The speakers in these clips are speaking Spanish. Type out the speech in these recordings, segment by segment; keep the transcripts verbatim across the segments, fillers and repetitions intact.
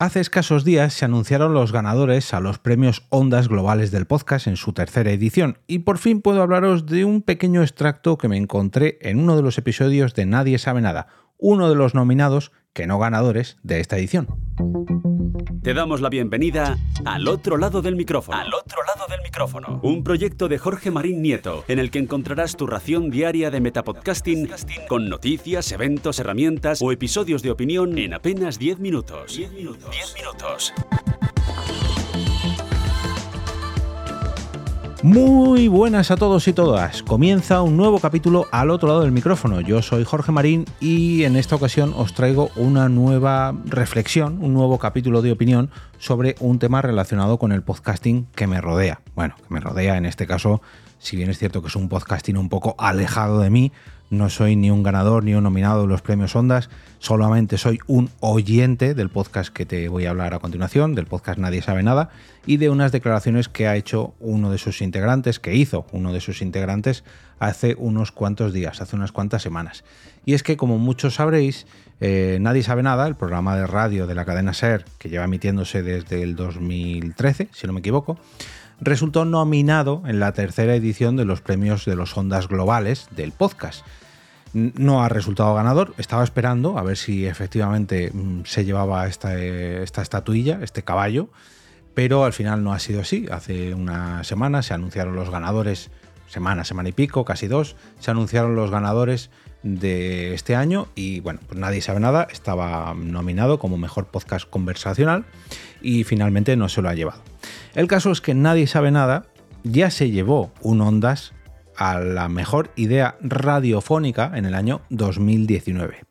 Hace escasos días se anunciaron los ganadores a los premios Ondas Globales del Podcast en su tercera edición y por fin puedo hablaros de un pequeño extracto que me encontré en uno de los episodios de Nadie Sabe Nada, uno de los nominados, que no ganadores, de esta edición. Te damos la bienvenida al otro lado del micrófono. Al otro lado del micrófono. Un proyecto de Jorge Marín Nieto, en el que encontrarás tu ración diaria de metapodcasting con noticias, eventos, herramientas o episodios de opinión en apenas diez minutos. diez minutos. diez minutos. Muy buenas a todos y todas. Comienza un nuevo capítulo al otro lado del micrófono. Yo soy Jorge Marín y en esta ocasión os traigo una nueva reflexión, un nuevo capítulo de opinión sobre un tema relacionado con el podcasting que me rodea. Bueno, que me rodea en este caso, si bien es cierto que es un podcasting un poco alejado de mí, no soy ni un ganador ni un nominado de los premios Ondas, solamente soy un oyente del podcast que te voy a hablar a continuación, del podcast Nadie Sabe Nada, y de unas declaraciones que ha hecho uno de sus integrantes, que hizo uno de sus integrantes hace unos cuantos días, hace unas cuantas semanas. Y es que, como muchos sabréis, eh, Nadie Sabe Nada, el programa de radio de la cadena SER, que lleva emitiéndose desde el dos mil trece, si no me equivoco, resultó nominado en la tercera edición de los premios de los Ondas Globales del podcast. No ha resultado ganador, estaba esperando a ver si efectivamente mmm, se llevaba esta, esta estatuilla, este caballo, pero al final no ha sido así. Hace una semana se anunciaron los ganadores, semana, semana y pico, casi dos, se anunciaron los ganadores de este año y bueno, pues Nadie Sabe Nada estaba nominado como mejor podcast conversacional y finalmente no se lo ha llevado. El caso es que Nadie Sabe Nada ya se llevó un Ondas a la mejor idea radiofónica en el año dos mil diecinueve.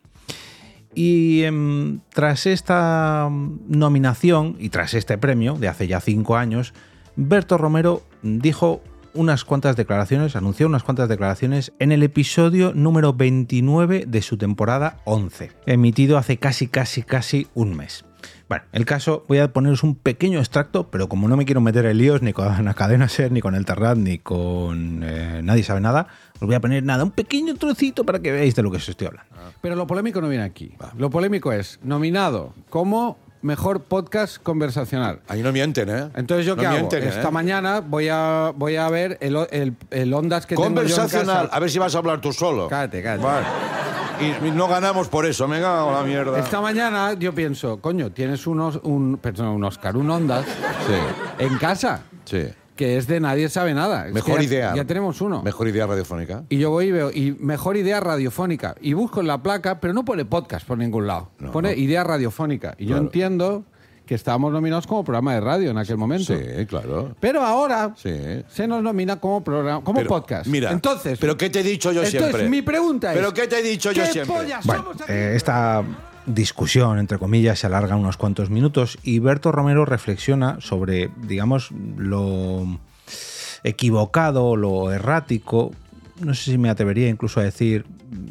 Y eh, tras esta nominación y tras este premio de hace ya cinco años, Berto Romero dijo unas cuantas declaraciones, anunció unas cuantas declaraciones en el episodio número veintinueve de su temporada once, emitido hace casi, casi, casi un mes. Bueno, el caso, voy a poneros un pequeño extracto, pero como no me quiero meter en líos ni con la cadena SER, ni con el Terrat, ni con eh, Nadie Sabe Nada, os voy a poner nada, un pequeño trocito para que veáis de lo que os estoy hablando. Pero lo polémico no viene aquí. Lo polémico es nominado como mejor podcast conversacional. Ahí no mienten, ¿eh? Entonces, ¿yo no qué hago? mienten, Esta ¿eh? mañana voy a, voy a ver el, el, el Ondas que tengo yo en conversacional. casa. A ver si vas a hablar tú solo. Cállate, cállate. Vale. Y no ganamos por eso, me cago en la mierda. Esta mañana yo pienso, coño, tienes unos, un, perdón, un Oscar, un Ondas Sí. en casa, Sí. que es de Nadie Sabe Nada. Es Mejor que idea. Ya, ya tenemos uno. Mejor idea radiofónica. Y yo voy y veo, y mejor idea radiofónica. Y busco en la placa, pero no pone podcast por ningún lado. No. Pone idea radiofónica. Y Claro. yo entiendo que estábamos nominados como programa de radio en aquel momento. Sí, claro. Pero ahora Sí. se nos nomina como programa, como Pero, podcast. Mira, entonces, ¿pero qué te he dicho yo entonces, siempre? mi pregunta es... ¿Pero qué te he dicho yo ¿qué siempre? pollas Bueno, somos aquí? eh, esta discusión, entre comillas, se alarga unos cuantos minutos y Berto Romero reflexiona sobre, digamos, lo equivocado, lo errático, no sé si me atrevería incluso a decir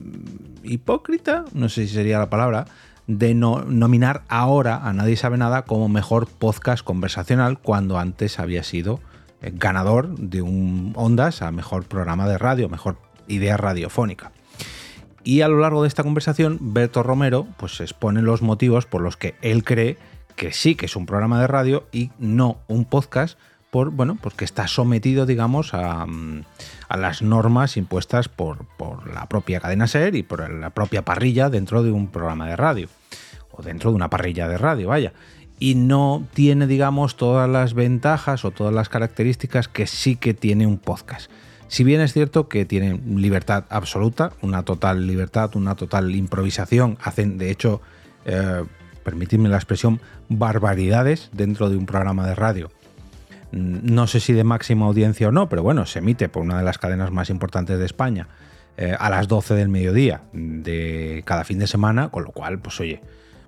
hipócrita, no sé si sería la palabra, de no, nominar ahora a Nadie Sabe Nada como mejor podcast conversacional cuando antes había sido ganador de un Ondas a mejor programa de radio, mejor idea radiofónica. Y a lo largo de esta conversación, Berto Romero pues expone los motivos por los que él cree que sí que es un programa de radio y no un podcast, por, bueno, porque está sometido, digamos, a, a las normas impuestas por, por la propia cadena SER y por la propia parrilla dentro de un programa de radio, o dentro de una parrilla de radio, vaya. Y no tiene, digamos, todas las ventajas o todas las características que sí que tiene un podcast. Si bien es cierto que tienen libertad absoluta, una total libertad, una total improvisación, hacen, de hecho, eh, permitidme la expresión, barbaridades dentro de un programa de radio. No sé si de máxima audiencia o no, pero bueno, se emite por una de las cadenas más importantes de España eh, a las doce del mediodía de cada fin de semana, con lo cual, pues oye,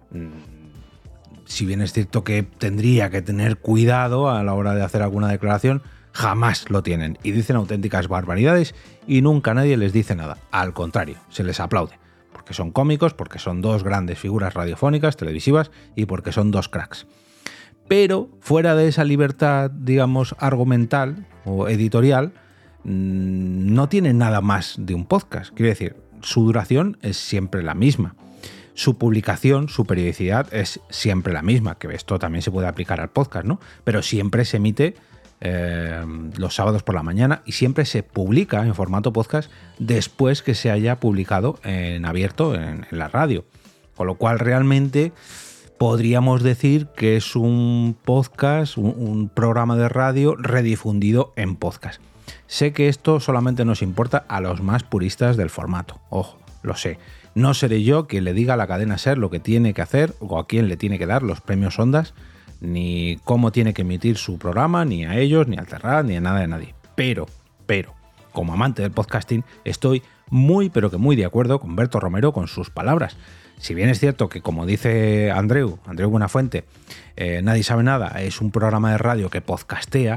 si bien es cierto que tendría que tener cuidado a la hora de hacer alguna declaración, jamás lo tienen y dicen auténticas barbaridades y nunca nadie les dice nada. Al contrario, se les aplaude, porque son cómicos, porque son dos grandes figuras radiofónicas, televisivas y porque son dos cracks. Pero fuera de esa libertad, digamos, argumental o editorial, no tiene nada más de un podcast. Quiero decir, su duración es siempre la misma. su publicación, su periodicidad es siempre la misma, que esto también se puede aplicar al podcast, ¿no? Pero siempre se emite eh, los sábados por la mañana y siempre se publica en formato podcast después que se haya publicado en abierto en, en la radio. Con lo cual realmente podríamos decir que es un podcast, un, un programa de radio redifundido en podcast. Sé que esto solamente nos importa a los más puristas del formato, ojo, lo sé. No seré yo quien le diga a la cadena SER lo que tiene que hacer o a quién le tiene que dar los premios Ondas, ni cómo tiene que emitir su programa, ni a ellos, ni al Terrat, ni a nada de nadie. Pero, pero, como amante del podcasting, estoy muy, pero que muy de acuerdo con Berto Romero con sus palabras. Si bien es cierto que, como dice Andreu, Andreu Buenafuente, eh, Nadie sabe nada, es un programa de radio que podcastea,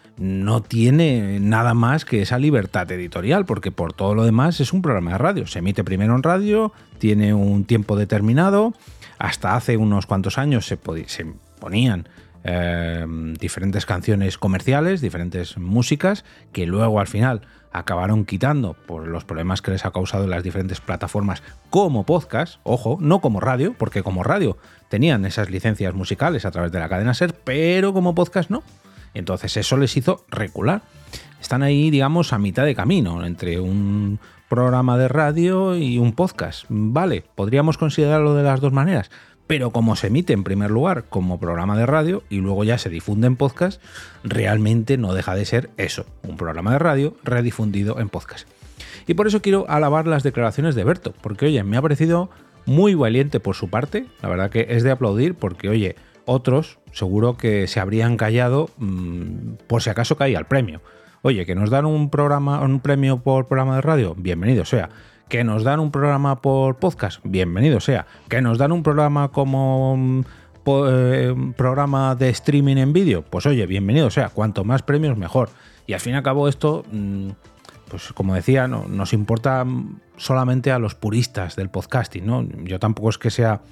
no tiene nada más que esa libertad editorial, porque por todo lo demás es un programa de radio. Se emite primero en radio, tiene un tiempo determinado, hasta hace unos cuantos años se, se ponían eh, diferentes canciones comerciales, diferentes músicas, que luego al final acabaron quitando por los problemas que les ha causado en las diferentes plataformas como podcast, ojo, no como radio, porque como radio tenían esas licencias musicales a través de la cadena SER, pero como podcast no. Entonces eso les hizo recular. Están ahí, digamos, a mitad de camino entre un programa de radio y un podcast. Vale, podríamos considerarlo de las dos maneras, pero como se emite en primer lugar como programa de radio y luego ya se difunde en podcast, realmente no deja de ser eso, un programa de radio redifundido en podcast. Y por eso quiero alabar las declaraciones de Berto, porque oye, me ha parecido muy valiente por su parte, la verdad que es de aplaudir, porque oye, otros seguro que se habrían callado mmm, por si acaso caía el premio. Oye, que nos dan un programa, un premio por programa de radio, bienvenido sea. Que nos dan un programa por podcast, bienvenido sea. Que nos dan un programa como po, eh, programa de streaming en vídeo, pues oye, bienvenido sea. Cuanto más premios, mejor. Y al fin y al cabo esto, mmm, pues como decía, no, nos importa solamente a los puristas del podcasting, ¿no? Yo tampoco es que sea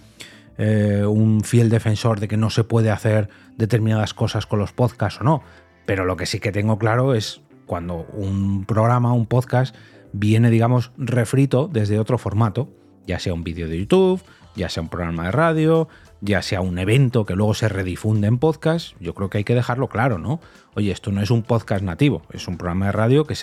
Eh, un fiel defensor de que no se puede hacer determinadas cosas con los podcasts o no, pero lo que sí que tengo claro es cuando un programa, un podcast, viene, digamos, refrito desde otro formato, ya sea un vídeo de YouTube, ya sea un programa de radio, ya sea un evento que luego se redifunde en podcast. Yo creo que hay que dejarlo claro, ¿no? Oye, esto no es un podcast nativo, es un programa de radio que se,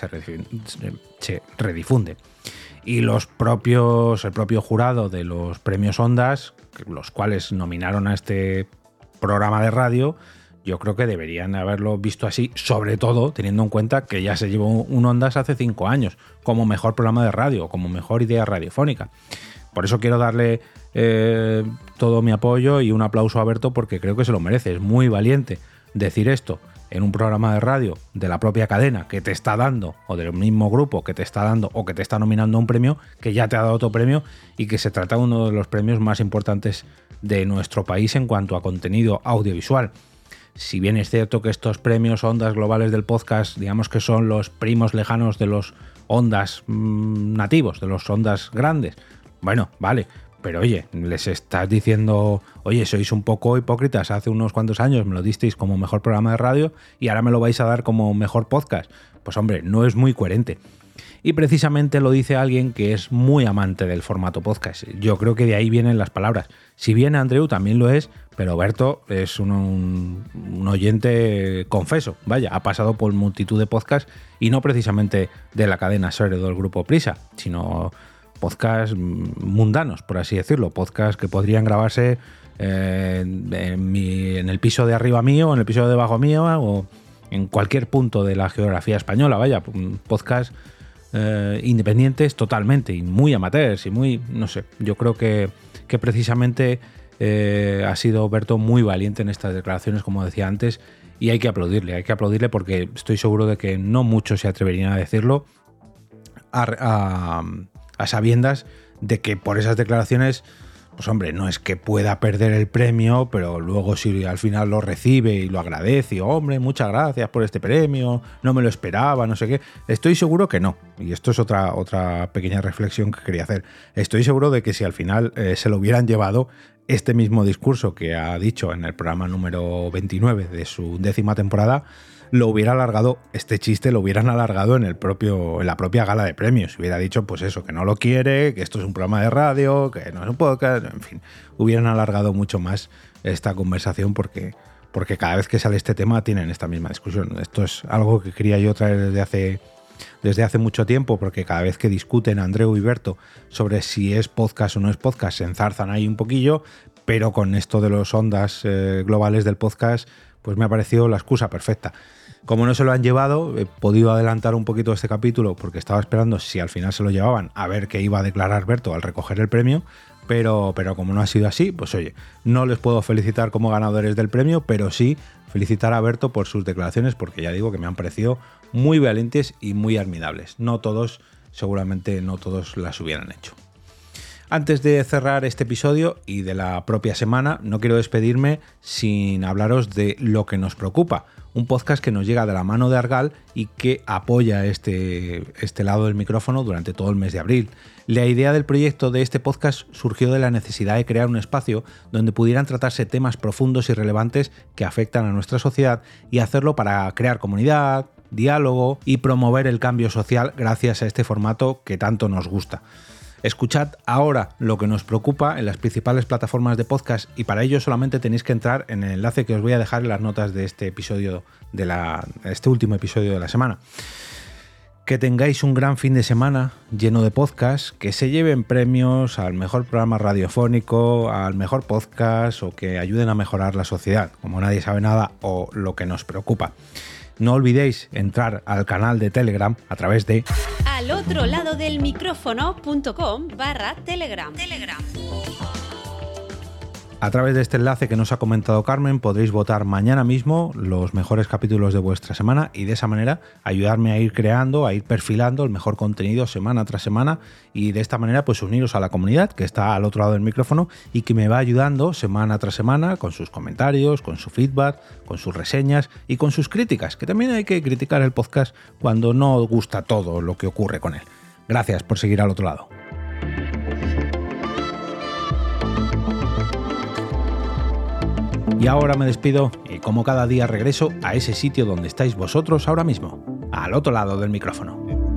se redifunde. Y los propios, el propio jurado de los premios Ondas, los cuales nominaron a este programa de radio, yo creo que deberían haberlo visto así, sobre todo teniendo en cuenta que ya se llevó un Ondas hace cinco años, como mejor programa de radio, como mejor idea radiofónica. Por eso quiero darle eh, todo mi apoyo y un aplauso a Berto, porque creo que se lo merece. Es muy valiente decir esto en un programa de radio de la propia cadena que te está dando, o del mismo grupo que te está dando o que te está nominando a un premio, que ya te ha dado otro premio y que se trata de uno de los premios más importantes de nuestro país en cuanto a contenido audiovisual. Si bien es cierto que estos premios Ondas globales del podcast, digamos que son los primos lejanos de los Ondas mmm, nativos, de los Ondas grandes, bueno, vale, pero oye, les estás diciendo, oye, sois un poco hipócritas, hace unos cuantos años me lo disteis como mejor programa de radio y ahora me lo vais a dar como mejor podcast. Pues hombre, no es muy coherente. Y precisamente lo dice alguien que es muy amante del formato podcast. Yo creo que de ahí vienen las palabras. Si bien Andreu también lo es, pero Berto es un, un, un oyente confeso. Vaya, ha pasado por multitud de podcasts y no precisamente de la cadena SER o del grupo Prisa, sino podcasts mundanos, por así decirlo, podcasts que podrían grabarse eh, en, mi, en el piso de arriba mío, en el piso de debajo mío o en cualquier punto de la geografía española, vaya, podcasts eh, independientes totalmente y muy amateurs y muy, no sé, yo creo que, que precisamente eh, ha sido Berto muy valiente en estas declaraciones, como decía antes, y hay que aplaudirle, hay que aplaudirle porque estoy seguro de que no muchos se atreverían a decirlo a, a a sabiendas de que por esas declaraciones, pues hombre, no es que pueda perder el premio, pero luego si al final lo recibe y lo agradece, y, hombre, muchas gracias por este premio, no me lo esperaba, no sé qué. Estoy seguro que no, y esto es otra, otra pequeña reflexión que quería hacer. Estoy seguro de que si al final eh, se lo hubieran llevado, este mismo discurso que ha dicho en el programa número veintinueve de su décima temporada, lo hubiera alargado, este chiste lo hubieran alargado en el propio, en la propia gala de premios. Hubiera dicho, pues eso, que no lo quiere, que esto es un programa de radio, que no es un podcast, en fin, hubieran alargado mucho más esta conversación porque, porque cada vez que sale este tema tienen esta misma discusión. Esto es algo que quería yo traer desde hace, desde hace mucho tiempo, porque cada vez que discuten Andreu y Berto sobre si es podcast o no es podcast, se enzarzan ahí un poquillo, pero con esto de los ondas eh, globales del podcast, pues me ha parecido la excusa perfecta. Como no se lo han llevado, he podido adelantar un poquito este capítulo porque estaba esperando si al final se lo llevaban a ver qué iba a declarar Berto al recoger el premio, pero, pero como no ha sido así, pues oye, no les puedo felicitar como ganadores del premio, pero sí felicitar a Berto por sus declaraciones porque ya digo que me han parecido muy valientes y muy admirables. No todos, seguramente no todos las hubieran hecho. Antes de cerrar este episodio y de la propia semana, no quiero despedirme sin hablaros de Lo que nos preocupa, un podcast que nos llega de la mano de Argal y que apoya este, este lado del micrófono durante todo el mes de abril. La idea del proyecto de este podcast surgió de la necesidad de crear un espacio donde pudieran tratarse temas profundos y relevantes que afectan a nuestra sociedad y hacerlo para crear comunidad, diálogo y promover el cambio social gracias a este formato que tanto nos gusta. Escuchad ahora Lo que nos preocupa en las principales plataformas de podcast y para ello solamente tenéis que entrar en el enlace que os voy a dejar en las notas de este episodio, de la, este último episodio de la semana. Que tengáis un gran fin de semana lleno de podcasts, que se lleven premios al mejor programa radiofónico, al mejor podcast o que ayuden a mejorar la sociedad, como Nadie sabe nada o Lo que nos preocupa. No olvidéis entrar al canal de Telegram a través de al otro lado del micrófono punto com barra Telegram. Telegram. A través de este enlace que nos ha comentado Carmen podréis votar mañana mismo los mejores capítulos de vuestra semana y de esa manera ayudarme a ir creando, a ir perfilando el mejor contenido semana tras semana y de esta manera pues uniros a la comunidad que está al otro lado del micrófono y que me va ayudando semana tras semana con sus comentarios, con su feedback, con sus reseñas y con sus críticas, que también hay que criticar el podcast cuando no os gusta todo lo que ocurre con él. Gracias por seguir al otro lado. Y ahora me despido y como cada día regreso a ese sitio donde estáis vosotros ahora mismo, al otro lado del micrófono.